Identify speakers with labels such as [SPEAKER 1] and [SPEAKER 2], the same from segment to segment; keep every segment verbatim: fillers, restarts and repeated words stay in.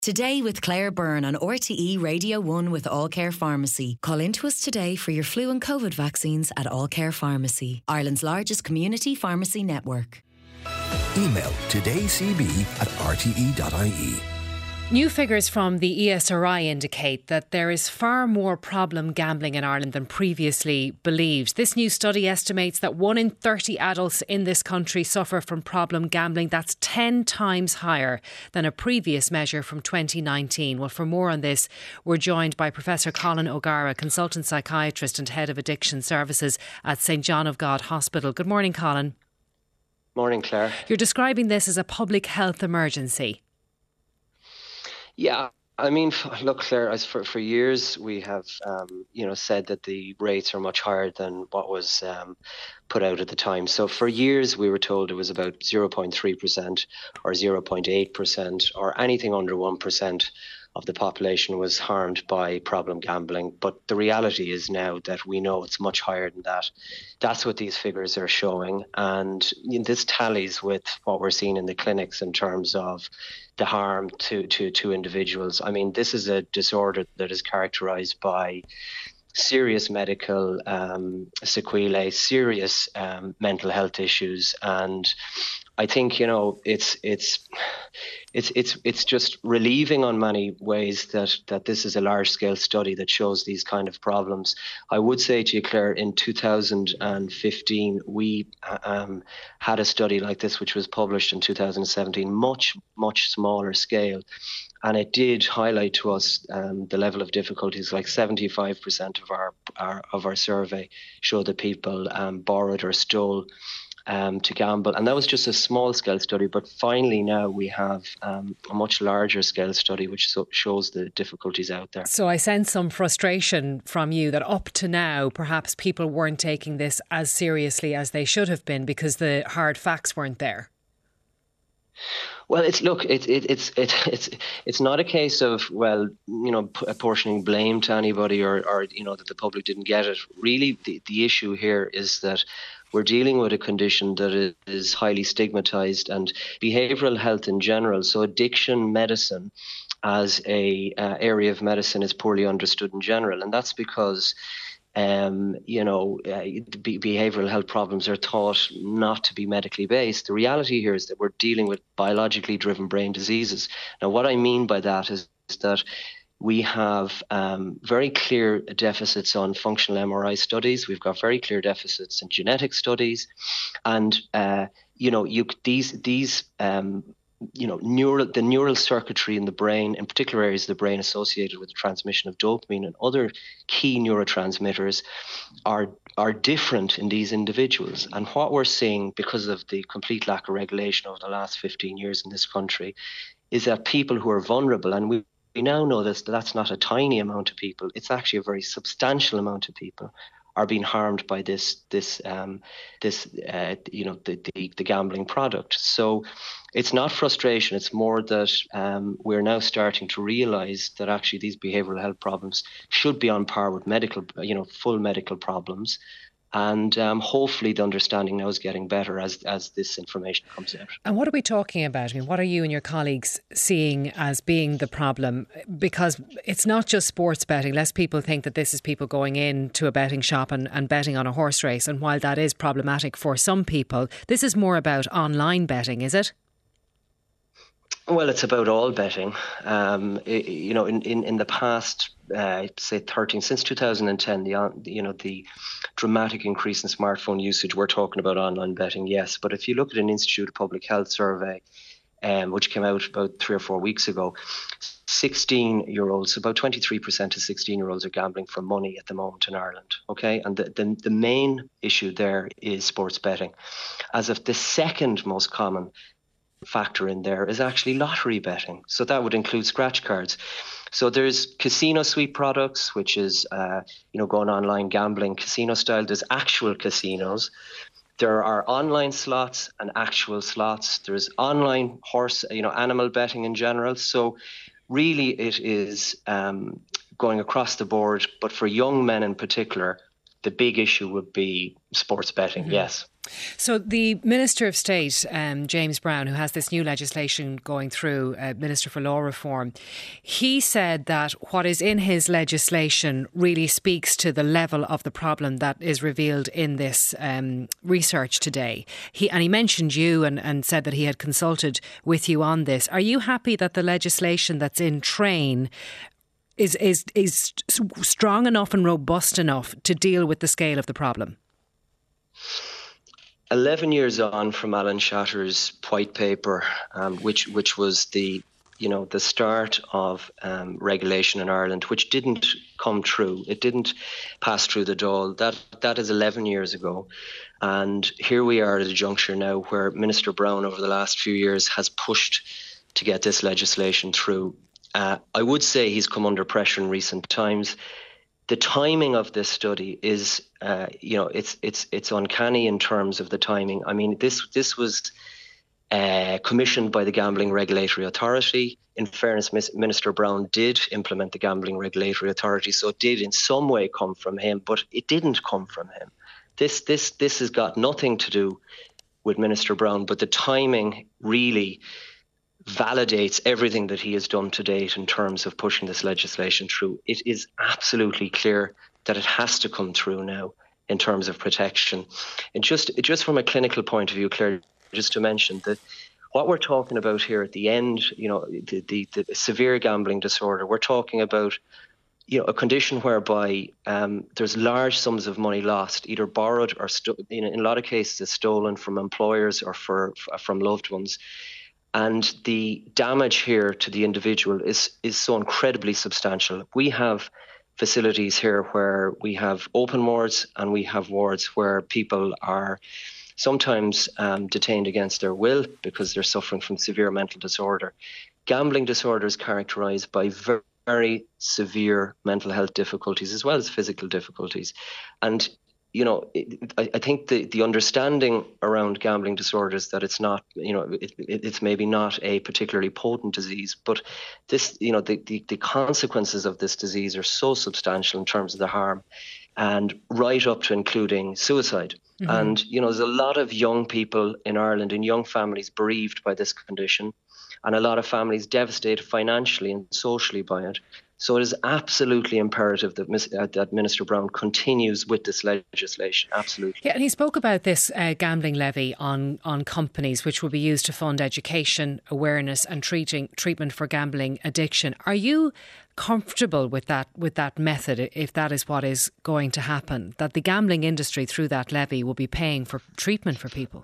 [SPEAKER 1] Today with Claire Byrne on R T E Radio one with All Care Pharmacy. Call into us today for your flu and COVID vaccines at All Care Pharmacy, Ireland's largest community pharmacy network.
[SPEAKER 2] Email todaycb at r t e dot i e.
[SPEAKER 3] New figures from the E S R I indicate that there is far more problem gambling in Ireland than previously believed. This new study estimates that one in thirty adults in this country suffer from problem gambling. That's ten times higher than a previous measure from twenty nineteen. Well, for more on this, we're joined by Professor Colin O'Gara, consultant psychiatrist and head of addiction services at St John of God Hospital. Good morning, Colin.
[SPEAKER 4] Morning, Claire.
[SPEAKER 3] You're describing this as a public health emergency.
[SPEAKER 4] Yeah, I mean, look, Claire, as for, for years we have, um, you know, said that the rates are much higher than what was um, put out at the time. So for years we were told it was about zero point three percent or zero point eight percent or anything under one percent of the population was harmed by problem gambling. But the reality is now that we know it's much higher than that. That's what these figures are showing. And you know, this tallies with what we're seeing in the clinics in terms of the harm to, to, to individuals. I mean, this is a disorder that is characterized by serious medical um, sequelae, serious um, mental health issues. And I think, you know, it's it's it's it's it's just relieving on many ways that that this is a large scale study that shows these kind of problems. I would say to you, Claire, in two thousand fifteen, we um, had a study like this, which was published in two thousand seventeen, much, much smaller scale. And it did highlight to us um, the level of difficulties. Like seventy-five percent of our, our of our survey showed that people um, borrowed or stole um, to gamble. And that was just a small scale study. But finally now we have um, a much larger scale study which so shows the difficulties out there.
[SPEAKER 3] So I sense some frustration from you that up to now perhaps people weren't taking this as seriously as they should have been because the hard facts weren't there.
[SPEAKER 4] Well, it's look, it, it, it's it, it's it's not a case of, well, you know, p- apportioning blame to anybody or, or you know that the public didn't get it. Really, the, the issue here is that we're dealing with a condition that is highly stigmatized, and behavioral health in general. So addiction medicine as a uh, area of medicine is poorly understood in general, and that's because Um, you know, uh, be- behavioural health problems are thought not to be medically based. The reality here is that we're dealing with biologically driven brain diseases. Now, what I mean by that is, is that we have um, very clear deficits on functional M R I studies. We've got very clear deficits in genetic studies, and uh, you know, you these these um, you know, neural the neural circuitry in the brain, in particular areas of the brain associated with the transmission of dopamine and other key neurotransmitters, are are different in these individuals. And what we're seeing, because of the complete lack of regulation over the last fifteen years in this country, is that people who are vulnerable, and we, we now know this, that that's not a tiny amount of people, it's actually a very substantial amount of people, are being harmed by this this um, this uh, you know the, the the gambling product. So it's not frustration. It's more that um, we're now starting to realise that actually these behavioural health problems should be on par with medical, you know, full medical problems. And um, hopefully the understanding now is getting better as as this information comes out.
[SPEAKER 3] And what are we talking about? I mean, what are you and your colleagues seeing as being the problem? Because it's not just sports betting. Lest people think that this is people going into a betting shop and, and betting on a horse race. And while that is problematic for some people, this is more about online betting, is it?
[SPEAKER 4] Well, it's about all betting. Um, it, you know, in, in, in the past, uh, say thirteen, since two thousand ten, the you know the dramatic increase in smartphone usage. We're talking about online betting, yes. But if you look at an Institute of Public Health survey, um, which came out about three or four weeks ago, sixteen-year-olds, about twenty-three percent of sixteen-year-olds are gambling for money at the moment in Ireland. Okay, and the, the the main issue there is sports betting, as if the second most common factor in there is actually lottery betting. So that would include scratch cards. So there's casino suite products, which is, uh, you know, going online gambling casino style. There's actual casinos. There are online slots and actual slots. There's online horse, you know, animal betting in general. So really it is um, going across the board, but for young men in particular, the big issue would be sports betting, mm-hmm. yes.
[SPEAKER 3] So the Minister of State, um, James Browne, who has this new legislation going through, uh, Minister for Law Reform, he said that what is in his legislation really speaks to the level of the problem that is revealed in this um, research today. He and he mentioned you and, and said that he had consulted with you on this. Are you happy that the legislation that's in train is is is strong enough and robust enough to deal with the scale of the problem?
[SPEAKER 4] Eleven years on from Alan Shatter's white paper, um, which which was the you know the start of um, regulation in Ireland, which didn't come true. It didn't pass through the Dáil. That that is eleven years ago, and here we are at a juncture now where Minister Browne over the last few years has pushed to get this legislation through. Uh, I would say he's come under pressure in recent times. The timing of this study is, uh, you know, it's it's it's uncanny in terms of the timing. I mean, this this was uh, commissioned by the Gambling Regulatory Authority. In fairness, Minister Browne did implement the Gambling Regulatory Authority, so it did in some way come from him, but it didn't come from him. This this this has got nothing to do with Minister Browne, but the timing really validates everything that he has done to date in terms of pushing this legislation through. It is absolutely clear that it has to come through now in terms of protection. And just just from a clinical point of view, Claire, just to mention that what we're talking about here at the end, you know, the, the, the severe gambling disorder, we're talking about, you know, a condition whereby um, there's large sums of money lost, either borrowed or sto- in, in a lot of cases stolen from employers or for, from loved ones. And the damage here to the individual is is so incredibly substantial. We have facilities here where we have open wards and we have wards where people are sometimes um, detained against their will because they're suffering from severe mental disorder. Gambling disorder is characterised by very, very severe mental health difficulties as well as physical difficulties. And you know, it, I, I think the, the understanding around gambling disorders that it's not, you know, it, it, it's maybe not a particularly potent disease, but this, you know, the, the, the consequences of this disease are so substantial in terms of the harm, and right up to including suicide. Mm-hmm. And, you know, there's a lot of young people in Ireland and young families bereaved by this condition, and a lot of families devastated financially and socially by it. So it is absolutely imperative that, uh, that Minister Browne continues with this legislation. Absolutely.
[SPEAKER 3] Yeah, and he spoke about this uh, gambling levy on, on companies, which will be used to fund education, awareness and treating treatment for gambling addiction. Are you comfortable with that with that method, if that is what is going to happen, that the gambling industry through that levy will be paying for treatment for people?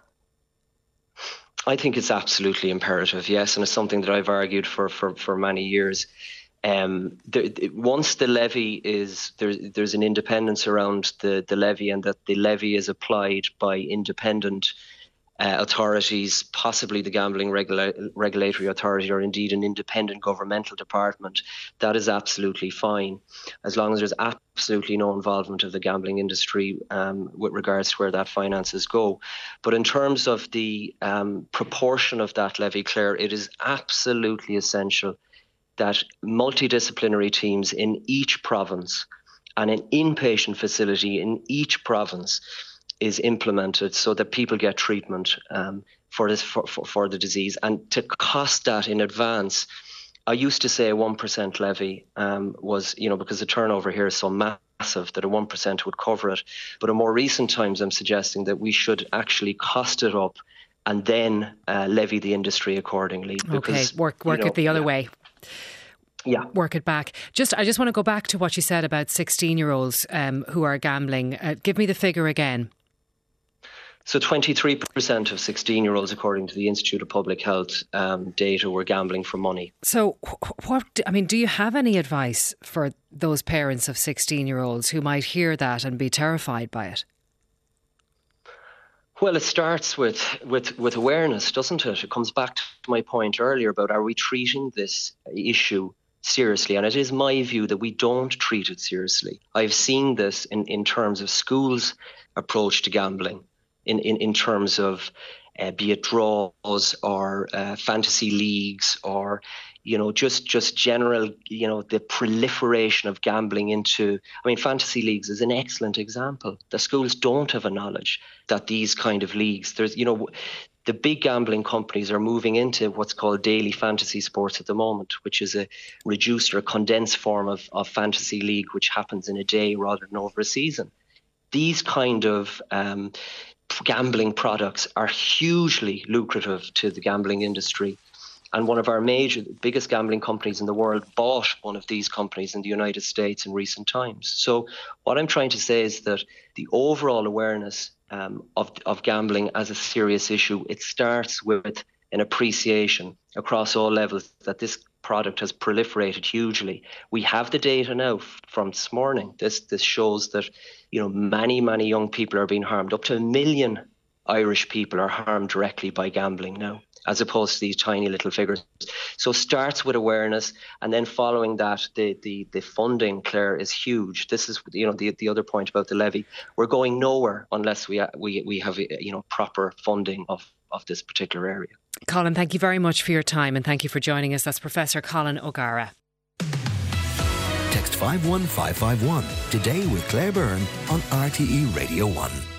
[SPEAKER 4] I think it's absolutely imperative, yes, and it's something that I've argued for for, for many years. Um, there, once the levy is there, there's an independence around the, the levy, and that the levy is applied by independent uh, authorities, possibly the Gambling Regula- Regulatory Authority, or indeed an independent governmental department. That is absolutely fine, as long as there's absolutely no involvement of the gambling industry um, with regards to where that finances go. But in terms of the um, proportion of that levy, Claire, it is absolutely essential that multidisciplinary teams in each province and an inpatient facility in each province is implemented so that people get treatment um, for this for, for, for the disease. And to cost that in advance, I used to say a one percent levy um, was, you know, because the turnover here is so massive that a one percent would cover it. But in more recent times, I'm suggesting that we should actually cost it up and then uh, levy the industry accordingly. Because,
[SPEAKER 3] okay, work work you know, it the other
[SPEAKER 4] yeah.
[SPEAKER 3] way.
[SPEAKER 4] Yeah.
[SPEAKER 3] Work it back. Just, I just want to go back to what you said about sixteen-year-olds um, who are gambling. Uh, give me the figure again.
[SPEAKER 4] So twenty-three percent of sixteen-year-olds, according to the Institute of Public Health um, data, were gambling for money. So
[SPEAKER 3] what, I mean, do you have any advice for those parents of sixteen-year-olds who might hear that and be terrified by it?
[SPEAKER 4] Well, it starts with, with, with awareness, doesn't it? It comes back to my point earlier about, are we treating this issue seriously? And it is my view that we don't treat it seriously. I've seen this in, in terms of schools' approach to gambling, in, in, in terms of uh, be it draws or uh, fantasy leagues or, you know, just just general, you know, the proliferation of gambling into, I mean, fantasy leagues is an excellent example. The schools don't have a knowledge that these kind of leagues, there's, you know, the big gambling companies are moving into what's called daily fantasy sports at the moment, which is a reduced or condensed form of, of fantasy league, which happens in a day rather than over a season. These kind of um, gambling products are hugely lucrative to the gambling industry. And one of our major, biggest gambling companies in the world bought one of these companies in the United States in recent times. So what I'm trying to say is that the overall awareness um, of, of gambling as a serious issue, it starts with an appreciation across all levels that this product has proliferated hugely. We have the data now from this morning. This this shows that, you know, many, many young people are being harmed. Up to a million Irish people are harmed directly by gambling now, as opposed to these tiny little figures. So it starts with awareness, and then following that, the the the funding, Claire, is huge. This is, you know, the the other point about the levy. We're going nowhere unless we we we have, you know, proper funding of of this particular area.
[SPEAKER 3] Colin, thank you very much for your time, and thank you for joining us. That's Professor Colin O'Gara.
[SPEAKER 2] Text five one five five one today with Claire Byrne on R T E Radio one.